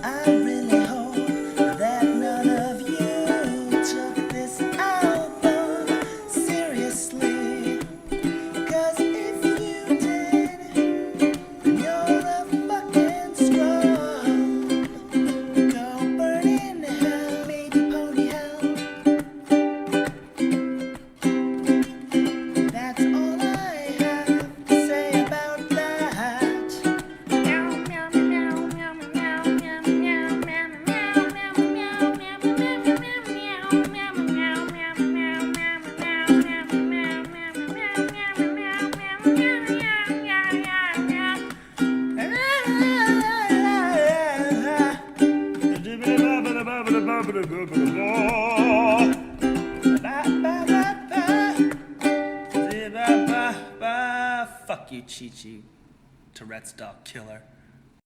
I really hope that none of you took this album seriously. 'Cause if you did, then you're a fucking scrub. Go burn in hell, baby pony hell. That's all I have to say about that. Fuck you, Chi-Chi, Tourette's dog killer.